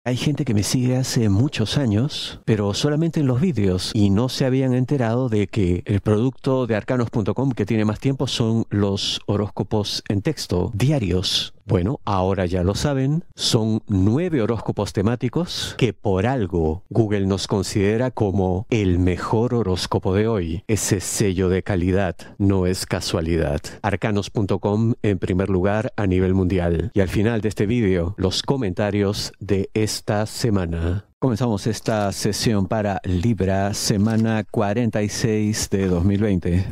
Hay gente que me sigue hace muchos años, pero solamente en los vídeos, y no se habían enterado de que el producto de arcanos.com que tiene más tiempo son los horóscopos en texto diarios. Bueno, ahora ya lo saben, son 9 horóscopos temáticos que por algo Google nos considera como el mejor horóscopo de hoy. Ese sello de calidad no es casualidad. Arcanos.com en primer lugar a nivel mundial. Y al final de este vídeo, los comentarios de esta semana. Comenzamos esta sesión para Libra, semana 46 de 2020.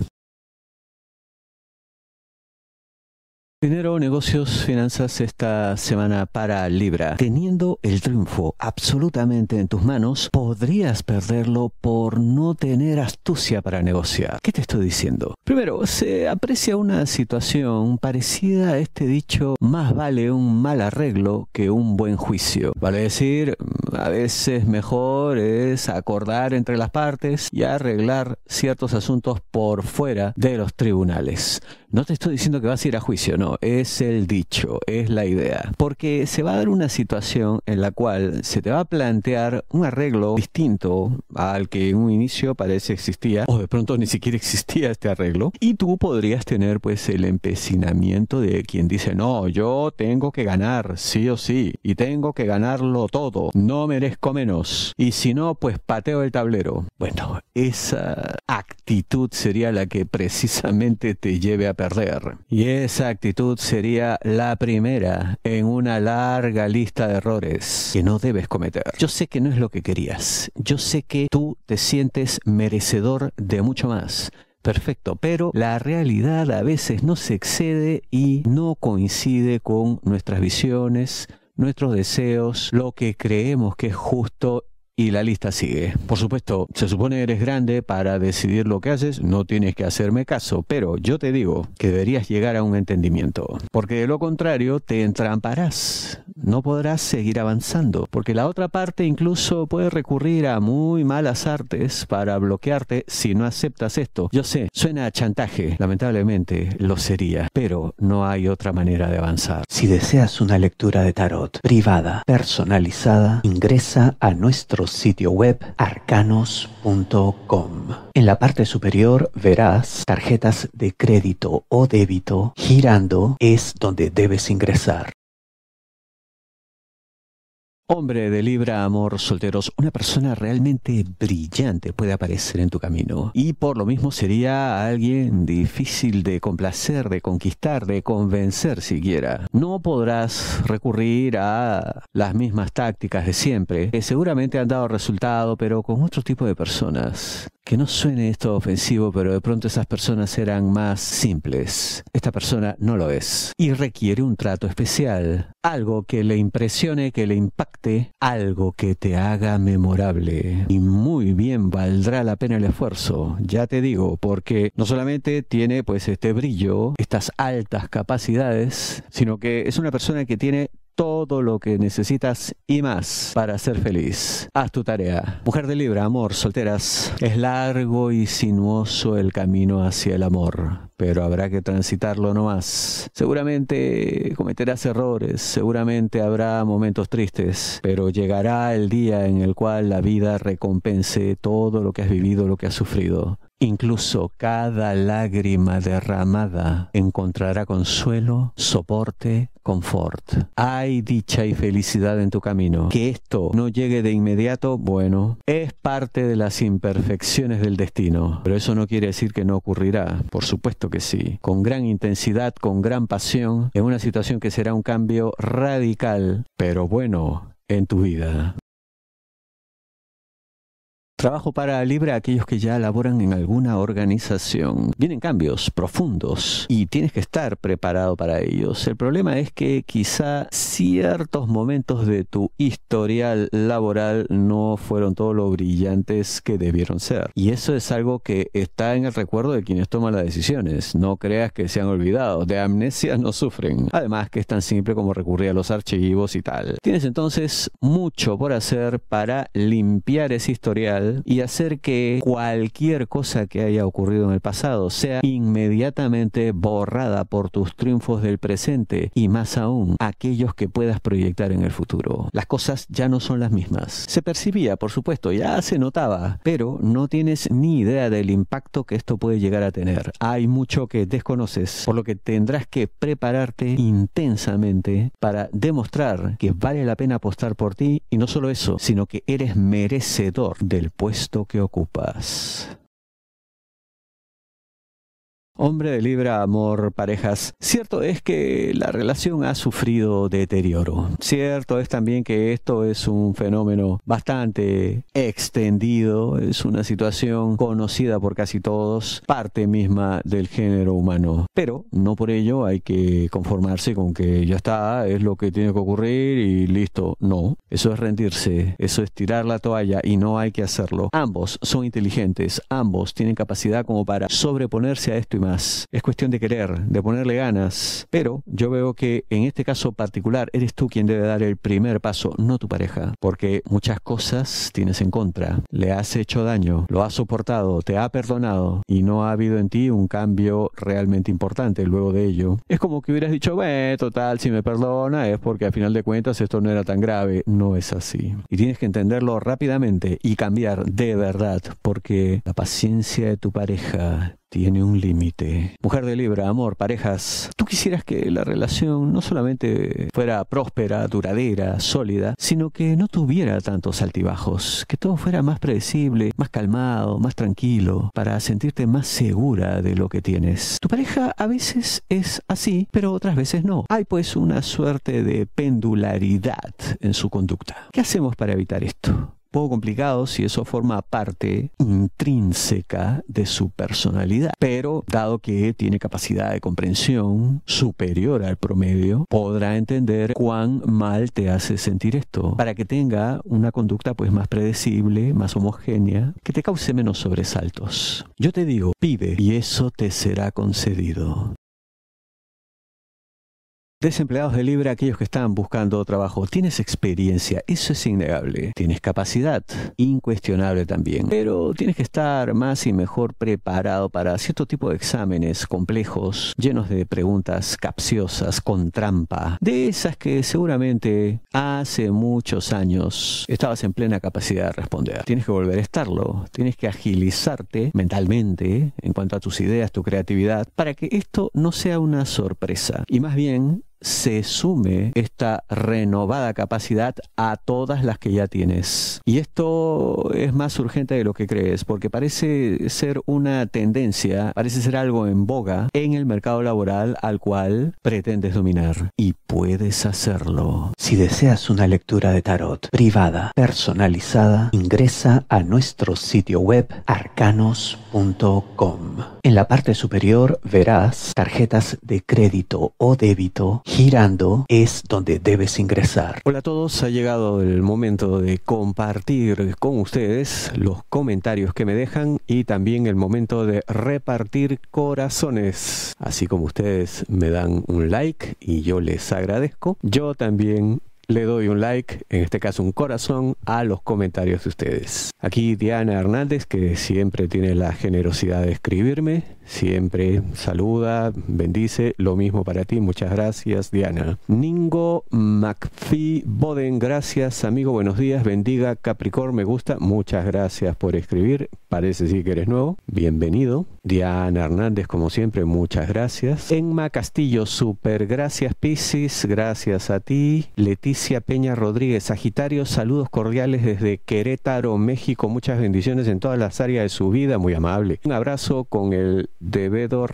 Dinero, negocios, finanzas esta semana para Libra. Teniendo el triunfo absolutamente en tus manos, podrías perderlo por no tener astucia para negociar. ¿Qué te estoy diciendo? Primero, se aprecia una situación parecida a este dicho: más vale un mal arreglo que un buen juicio. Vale decir, a veces mejor es acordar entre las partes y arreglar ciertos asuntos por fuera de los tribunales. No te estoy diciendo que vas a ir a juicio, no, es el dicho, es la idea. Porque se va a dar una situación en la cual se te va a plantear un arreglo distinto al que en un inicio parece existía, o de pronto ni siquiera existía este arreglo, y tú podrías tener pues el empecinamiento de quien dice: no, yo tengo que ganar, sí o sí, y tengo que ganarlo todo, no merezco menos, y si no, pues pateo el tablero. Bueno, esa actitud sería la que precisamente te lleve a perder. Y esa actitud sería la primera en una larga lista de errores que no debes cometer. Yo sé que no es lo que querías. Yo sé que tú te sientes merecedor de mucho más. Perfecto, pero la realidad a veces no se excede y no coincide con nuestras visiones, nuestros deseos, lo que creemos que es justo. Y la lista sigue. Por supuesto, se supone que eres grande para decidir lo que haces, no tienes que hacerme caso, pero yo te digo que deberías llegar a un entendimiento, porque de lo contrario te entramparás, no podrás seguir avanzando, porque la otra parte incluso puede recurrir a muy malas artes para bloquearte si no aceptas esto. Yo sé, suena a chantaje, lamentablemente lo sería, pero no hay otra manera de avanzar. Si deseas una lectura de tarot privada, personalizada, ingresa a nuestro sitio web arcanos.com. En la parte superior verás tarjetas de crédito o débito. Girando es donde debes ingresar. Hombre de Libra, amor, solteros, una persona realmente brillante puede aparecer en tu camino. Y por lo mismo sería alguien difícil de complacer, de conquistar, de convencer siquiera. No podrás recurrir a las mismas tácticas de siempre, que seguramente han dado resultado, pero con otro tipo de personas. Que no suene esto ofensivo, pero de pronto esas personas eran más simples. Esta persona no lo es. Y requiere un trato especial. Algo que le impresione, que le impacte. Algo que te haga memorable. Y muy bien valdrá la pena el esfuerzo. Ya te digo, porque no solamente tiene pues este brillo, estas altas capacidades, sino que es una persona que tiene todo lo que necesitas y más para ser feliz. Haz tu tarea. Mujer de Libra, amor, solteras. Es largo y sinuoso el camino hacia el amor, pero habrá que transitarlo nomás. Seguramente cometerás errores, seguramente habrá momentos tristes, pero llegará el día en el cual la vida recompense todo lo que has vivido, lo que has sufrido. Incluso cada lágrima derramada encontrará consuelo, soporte, confort. Hay dicha y felicidad en tu camino. Que esto no llegue de inmediato, bueno, es parte de las imperfecciones del destino. Pero eso no quiere decir que no ocurrirá. Por supuesto que sí. Con gran intensidad, con gran pasión, en una situación que será un cambio radical, pero bueno, en tu vida. Trabajo para Libra, aquellos que ya laboran en alguna organización. Vienen cambios profundos y tienes que estar preparado para ellos. El problema es que quizá ciertos momentos de tu historial laboral no fueron todo lo brillantes que debieron ser. Y eso es algo que está en el recuerdo de quienes toman las decisiones. No creas que se han olvidado. De amnesia no sufren. Además que es tan simple como recurrir a los archivos y tal. Tienes entonces mucho por hacer para limpiar ese historial actual y hacer que cualquier cosa que haya ocurrido en el pasado sea inmediatamente borrada por tus triunfos del presente y más aún aquellos que puedas proyectar en el futuro. Las cosas ya no son las mismas. Se percibía, por supuesto, ya se notaba, pero no tienes ni idea del impacto que esto puede llegar a tener. Hay mucho que desconoces, por lo que tendrás que prepararte intensamente para demostrar que vale la pena apostar por ti y no solo eso, sino que eres merecedor del puesto que ocupas. Hombre de Libra, amor, parejas. Cierto es que la relación ha sufrido deterioro. Cierto es también que esto es un fenómeno bastante extendido, es una situación conocida por casi todos, parte misma del género humano. Pero no por ello hay que conformarse con que ya está, es lo que tiene que ocurrir y listo. No, eso es rendirse, eso es tirar la toalla y no hay que hacerlo. Ambos son inteligentes, ambos tienen capacidad como para sobreponerse a esto y más. Es cuestión de querer, de ponerle ganas. Pero yo veo que en este caso particular eres tú quien debe dar el primer paso, no tu pareja. Porque muchas cosas tienes en contra. Le has hecho daño, lo has soportado, te ha perdonado y no ha habido en ti un cambio realmente importante luego de ello. Es como que hubieras dicho, total, si me perdona es porque al final de cuentas esto no era tan grave. No es así. Y tienes que entenderlo rápidamente y cambiar de verdad, porque la paciencia de tu pareja tiene un límite. Mujer de Libra, amor, parejas. Tú quisieras que la relación no solamente fuera próspera, duradera, sólida, sino que no tuviera tantos altibajos, que todo fuera más predecible, más calmado, más tranquilo, para sentirte más segura de lo que tienes. Tu pareja a veces es así, pero otras veces no. Hay pues una suerte de pendularidad en su conducta. ¿Qué hacemos para evitar esto? Poco complicado si eso forma parte intrínseca de su personalidad, pero dado que tiene capacidad de comprensión superior al promedio, podrá entender cuán mal te hace sentir esto, para que tenga una conducta pues más predecible, más homogénea, que te cause menos sobresaltos. Yo te digo, pide y eso te será concedido. Desempleados de Libra, aquellos que están buscando trabajo. Tienes experiencia, eso es innegable. Tienes capacidad, incuestionable también. Pero tienes que estar más y mejor preparado para cierto tipo de exámenes complejos, llenos de preguntas capciosas, con trampa. De esas que seguramente hace muchos años estabas en plena capacidad de responder. Tienes que volver a estarlo. Tienes que agilizarte mentalmente en cuanto a tus ideas, tu creatividad, para que esto no sea una sorpresa. Y más bien se sume esta renovada capacidad a todas las que ya tienes. Y esto es más urgente de lo que crees, porque parece ser una tendencia, parece ser algo en boga en el mercado laboral al cual pretendes dominar. Y puedes hacerlo. Si deseas una lectura de tarot privada, personalizada, ingresa a nuestro sitio web arcanos.com. En la parte superior verás tarjetas de crédito o débito. Girando es donde debes ingresar. Hola a todos, ha llegado el momento de compartir con ustedes los comentarios que me dejan y también el momento de repartir corazones. Así como ustedes me dan un like y yo les agradezco, yo también le doy un like, en este caso un corazón, a los comentarios de ustedes. Aquí Diana Hernández, que siempre tiene la generosidad de escribirme, siempre saluda, bendice, lo mismo para ti, muchas gracias Diana. Ningo McPhee Boden, gracias amigo, buenos días, bendiga Capricorn, me gusta, muchas gracias por escribir, parece sí que eres nuevo, bienvenido. Diana Hernández, como siempre, muchas gracias. Enma Castillo, super gracias Piscis, gracias a ti. Leticia Peña Rodríguez, Sagitario, saludos cordiales desde Querétaro, México, muchas bendiciones en todas las áreas de su vida, muy amable. Un abrazo con el debido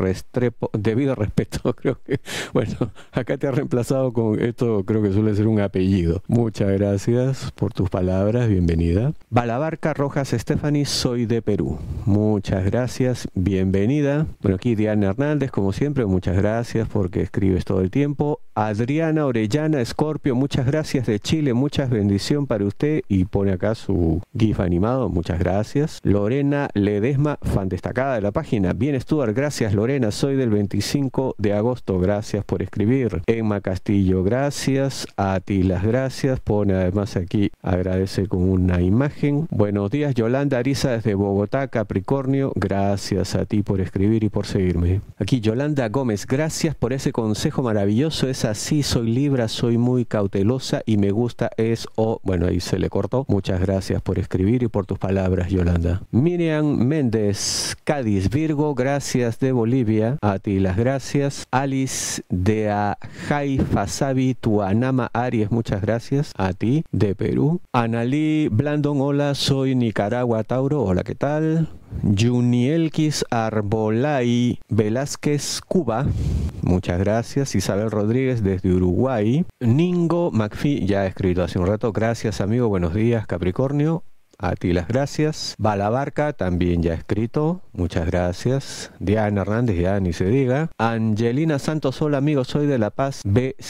respeto, creo que, bueno, acá te ha reemplazado con esto, creo que suele ser un apellido. Muchas gracias por tus palabras, bienvenida. Balabarca Rojas Stephanie, soy de Perú, muchas gracias, bienvenida. Bueno, aquí Diana Hernández, como siempre, muchas gracias porque escribes todo el tiempo. Adriana Orellana Escorpio, muchas gracias de Chile, muchas bendiciones para usted, y pone acá su GIF animado, muchas gracias. Lorena Ledesma, fan destacada de la página. Bien, Stuart, gracias Lorena, soy del 25 de agosto, gracias por escribir. Emma Castillo, gracias. A ti las gracias, pone además aquí, agradece con una imagen. Buenos días, Yolanda Ariza desde Bogotá, Capricornio, gracias a ti por escribir y por seguirme. Aquí Yolanda Gómez, gracias por ese consejo maravilloso, es así, soy Libra, soy muy cautelosa y me gusta bueno, ahí se le cortó. Muchas gracias por escribir y por tus palabras, Yolanda. Miriam Méndez, Cádiz, Virgo, gracias de Bolivia, a ti las gracias. Alice de Ajay Fasabi, Tuanama, Aries, muchas gracias, a ti, de Perú. Analí Blandon, hola, soy Nicaragua, Tauro, hola, ¿qué tal? Junielquis Arbolay Velázquez, Cuba, muchas gracias. Isabel Rodríguez desde Uruguay. Ningo McPhee, ya he escrito hace un rato, gracias amigo, buenos días, Capricornio, a ti las gracias. Balabarca, también ya he escrito, muchas gracias. Diana Hernández, ya ni se diga. Angelina Santos, hola amigo, soy de La Paz,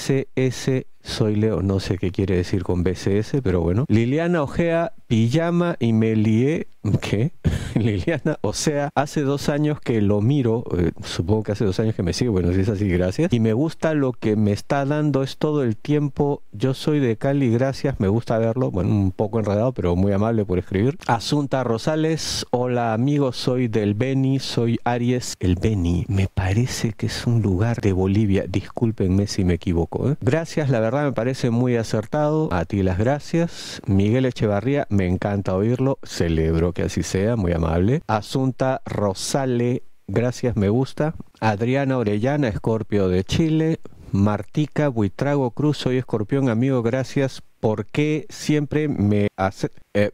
BCS, soy Leo, no sé qué quiere decir con BCS, pero bueno. Liliana Ojea, pijama y me lié, ¿qué? Liliana, o sea, hace 2 años que lo miro, supongo que hace 2 años que me sigue, bueno, si es así, gracias. Y me gusta lo que me está dando, es todo el tiempo. Yo soy de Cali, gracias, me gusta verlo. Bueno, un poco enredado, pero muy amable por escribir. Asunta Rosales, hola amigos, soy del Beni, soy Aries. El Beni, me parece que es un lugar de Bolivia, discúlpenme si me equivoco, ¿eh? Gracias, la verdad me parece muy acertado, a ti las gracias. Miguel Echevarría, me encanta oírlo, celebro que así sea, muy amable. Asunta Rosale, gracias, me gusta. Adriana Orellana, Escorpio de Chile. Martica Buitrago Cruz, soy Escorpión, amigo, gracias. ¿Por qué siempre me hace...?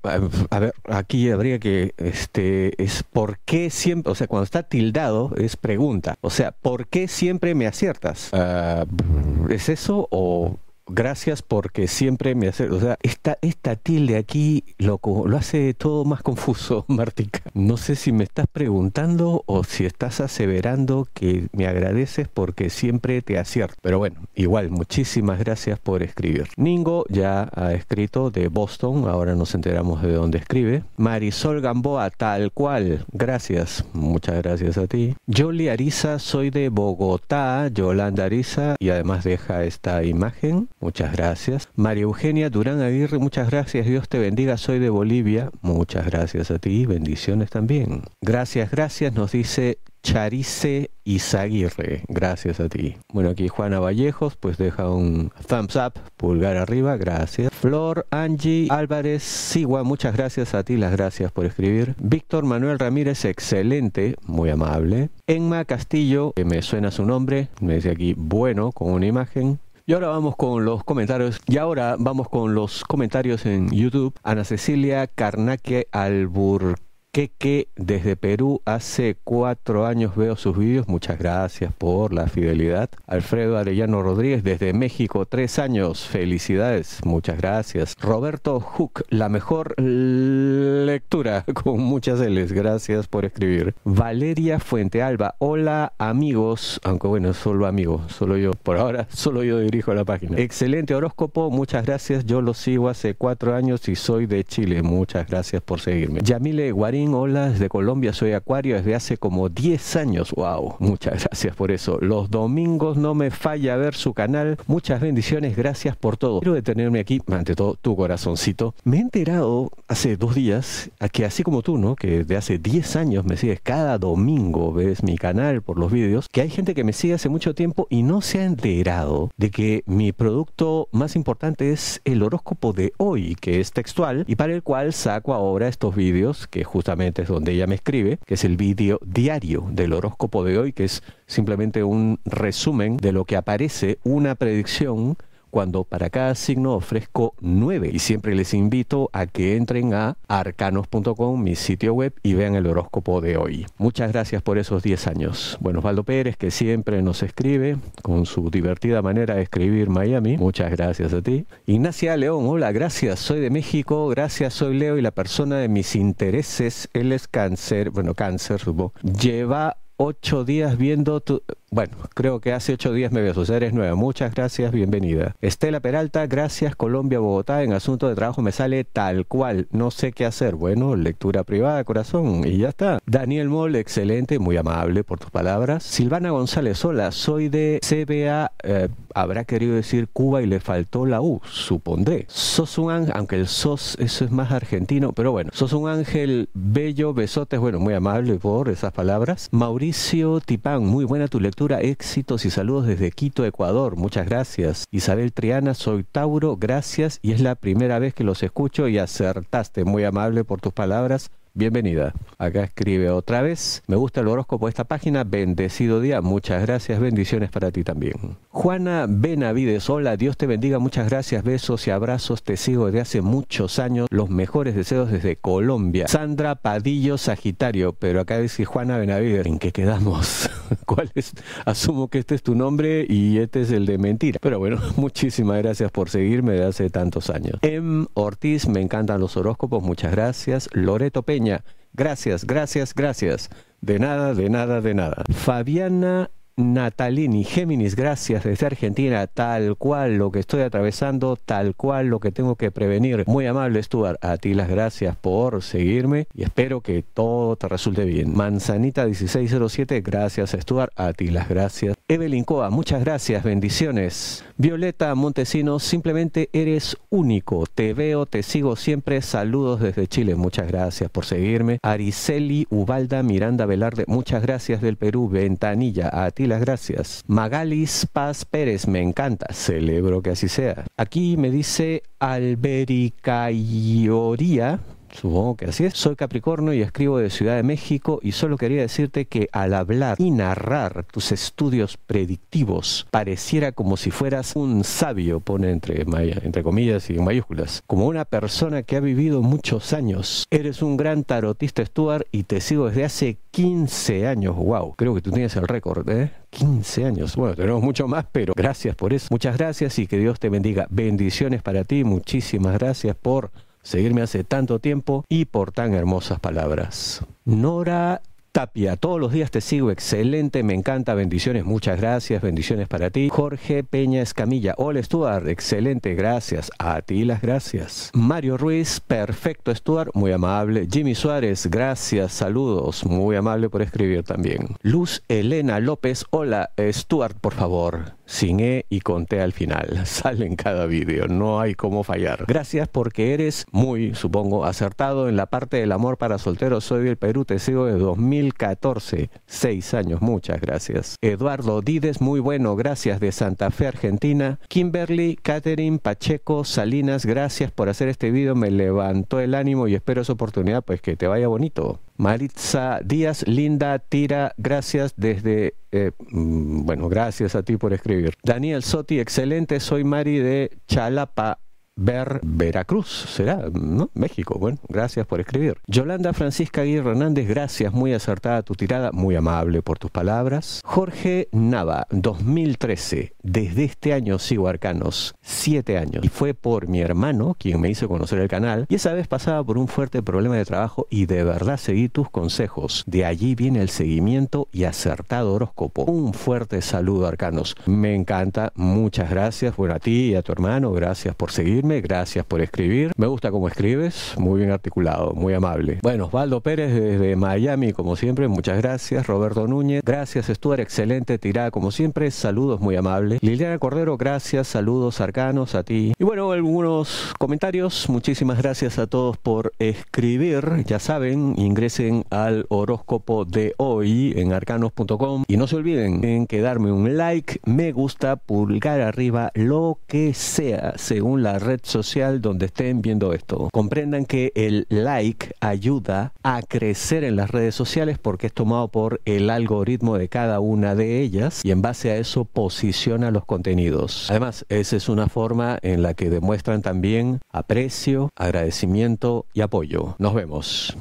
A ver, aquí habría que... es ¿por qué siempre...? O sea, cuando está tildado es pregunta. O sea, ¿por qué siempre me aciertas? ¿Es eso o...? Gracias porque siempre me hace... O sea, esta tilde aquí lo hace todo más confuso, Martica. No sé si me estás preguntando o si estás aseverando que me agradeces porque siempre te acierto. Pero bueno, igual, muchísimas gracias por escribir. Ningo ya ha escrito de Boston, ahora nos enteramos de dónde escribe. Marisol Gamboa, tal cual, gracias. Muchas gracias a ti. Yoli Ariza, soy de Bogotá, Yolanda Ariza, y además deja esta imagen. Muchas gracias. María Eugenia Durán Aguirre, muchas gracias. Dios te bendiga. Soy de Bolivia. Muchas gracias a ti. Bendiciones también. Gracias, gracias. Nos dice Charice Izaguirre. Gracias a ti. Bueno, aquí Juana Vallejos, pues deja un thumbs up, pulgar arriba. Gracias. Flor Angie Álvarez Sigua, muchas gracias a ti. Las gracias por escribir. Víctor Manuel Ramírez, excelente. Muy amable. Emma Castillo, que me suena su nombre. Me dice aquí, bueno, con una imagen. Y ahora vamos con los comentarios. En YouTube. Ana Cecilia Carnaque Alburqueque desde Perú. Hace 4 años veo sus vídeos. Muchas gracias por la fidelidad. Alfredo Arellano Rodríguez desde México. 3 años. Felicidades. Muchas gracias. Roberto Hook, la mejor lectura con muchas L's. Gracias por escribir. Valeria Fuentealba. Hola amigos. Aunque bueno, solo amigos. Solo yo. Por ahora, solo yo dirijo la página. Excelente horóscopo. Muchas gracias. Yo lo sigo hace 4 años y soy de Chile. Muchas gracias por seguirme. Yamile Guarín. Hola, desde Colombia, soy Acuario desde hace como 10 años. Wow, muchas gracias por eso. Los domingos no me falla ver su canal. Muchas bendiciones, gracias por todo. Quiero detenerme aquí, ante todo, tu corazoncito. Me he enterado hace 2 días, que así como tú, ¿no? Que de hace 10 años me sigues cada domingo, ves mi canal por los vídeos, que hay gente que me sigue hace mucho tiempo y no se ha enterado de que mi producto más importante es el horóscopo de hoy, que es textual y para el cual saco ahora estos vídeos que justamente es donde ella me escribe, que es el vídeo diario del horóscopo de hoy, que es simplemente un resumen de lo que aparece, una predicción, cuando para cada signo ofrezco 9. Y siempre les invito a que entren a arcanos.com, mi sitio web, y vean el horóscopo de hoy. Muchas gracias por esos 10 años. Bueno, Osvaldo Pérez, que siempre nos escribe con su divertida manera de escribir Miami. Muchas gracias a ti. Ignacia León, hola, gracias. Soy de México. Gracias, soy Leo y la persona de mis intereses, él es cáncer. Bueno, cáncer, supongo. Lleva 8 días viendo Bueno, creo que hace 8 días me ves, o sea, eres nueva. Muchas gracias, bienvenida. Estela Peralta, gracias Colombia, Bogotá. En asunto de trabajo me sale tal cual. No sé qué hacer. Bueno, lectura privada, corazón, y ya está. Daniel Moll, excelente, muy amable por tus palabras. Silvana González, hola, soy de CBA, habrá querido decir Cuba y le faltó la U, supondré. Sos un ángel, aunque el sos, eso es más argentino, pero bueno, sos un ángel bello, besotes, bueno, muy amable por esas palabras. Mauricio Tipán, muy buena tu lectura, éxitos y saludos desde Quito, Ecuador, muchas gracias. Isabel Triana, soy Tauro, gracias, y es la primera vez que los escucho y acertaste, muy amable por tus palabras. Bienvenida. Acá escribe otra vez. Me gusta el horóscopo de esta página. Bendecido día. Muchas gracias. Bendiciones para ti también. Juana Benavides. Hola. Dios te bendiga. Muchas gracias. Besos y abrazos. Te sigo desde hace muchos años. Los mejores deseos desde Colombia. Sandra Padillo Sagitario. Pero acá dice Juana Benavides. ¿En qué quedamos? ¿Cuál es? Asumo que este es tu nombre y este es el de mentira. Pero bueno, muchísimas gracias por seguirme de hace tantos años. Ortiz. Me encantan los horóscopos. Muchas gracias. Loreto Peña. Gracias, gracias, gracias. De nada, de nada, de nada. Fabiana Natalini, Géminis, gracias desde Argentina, tal cual lo que estoy atravesando, tal cual lo que tengo que prevenir. Muy amable, Stuart, a ti las gracias por seguirme y espero que todo te resulte bien. Manzanita 1607, gracias, Stuart, a ti las gracias. Evelyn Coa, muchas gracias, bendiciones. Violeta Montesinos, simplemente eres único, te veo, te sigo siempre, saludos desde Chile, muchas gracias por seguirme. Ariceli Ubalda Miranda Velarde, muchas gracias del Perú. Ventanilla, a ti las gracias. Magalis Paz Pérez, me encanta, celebro que así sea. Aquí me dice Albericayoría, supongo que así es. Soy Capricornio y escribo de Ciudad de México y solo quería decirte que al hablar y narrar tus estudios predictivos pareciera como si fueras un sabio, pone entre comillas y en mayúsculas, como una persona que ha vivido muchos años. Eres un gran tarotista, Stuart, y te sigo desde hace 15 años. Wow, creo que tú tienes el récord, 15 años. Bueno, tenemos mucho más, pero gracias por eso. Muchas gracias y que Dios te bendiga. Bendiciones para ti. Muchísimas gracias por seguirme hace tanto tiempo y por tan hermosas palabras. Nora Tapia, todos los días te sigo, excelente, me encanta, bendiciones, muchas gracias, bendiciones para ti. Jorge Peña Escamilla, hola Stuart, excelente, gracias, a ti las gracias. Mario Ruiz, perfecto Stuart, muy amable. Jimmy Suárez, gracias, saludos, muy amable por escribir también. Luz Elena López, hola Stuart, por favor, sin E y con T al final, sale en cada vídeo, no hay cómo fallar. Gracias porque eres muy, supongo, acertado en la parte del amor para solteros. Soy del Perú, te sigo de 2014, 6 años, muchas gracias. Eduardo Dides, muy bueno, gracias, de Santa Fe, Argentina. Kimberly, Catherine, Pacheco, Salinas, gracias por hacer este video, me levantó el ánimo y espero esa oportunidad, pues que te vaya bonito. Maritza Díaz, linda tira, gracias desde, bueno, gracias a ti por escribir. Daniel Sotti, excelente, soy Mari de Chalapa, Veracruz, será, ¿no? México, bueno, gracias por escribir. Yolanda Francisca Aguirre Hernández, gracias, muy acertada tu tirada, muy amable por tus palabras. Jorge Nava, 2013, desde este año sigo arcanos, 7 años, y fue por mi hermano quien me hizo conocer el canal, y esa vez pasaba por un fuerte problema de trabajo y de verdad seguí tus consejos. De allí viene el seguimiento y acertado horóscopo. Un fuerte saludo, arcanos, me encanta, muchas gracias, bueno, a ti y a tu hermano, gracias por seguirme. Gracias por escribir. Me gusta cómo escribes, muy bien articulado, muy amable. Bueno, Osvaldo Pérez desde Miami, como siempre, muchas gracias. Roberto Núñez, gracias Stuart, excelente tirada como siempre, saludos, muy amable. Liliana Cordero, gracias, saludos arcanos a ti. Y bueno, algunos comentarios, muchísimas gracias a todos por escribir. Ya saben, ingresen al horóscopo de hoy en arcanos.com y no se olviden en darme un like, me gusta, pulgar arriba, lo que sea, según la red social donde estén viendo esto. Comprendan que el like ayuda a crecer en las redes sociales porque es tomado por el algoritmo de cada una de ellas y en base a eso posiciona los contenidos. Además, esa es una forma en la que demuestran también aprecio, agradecimiento y apoyo. Nos vemos.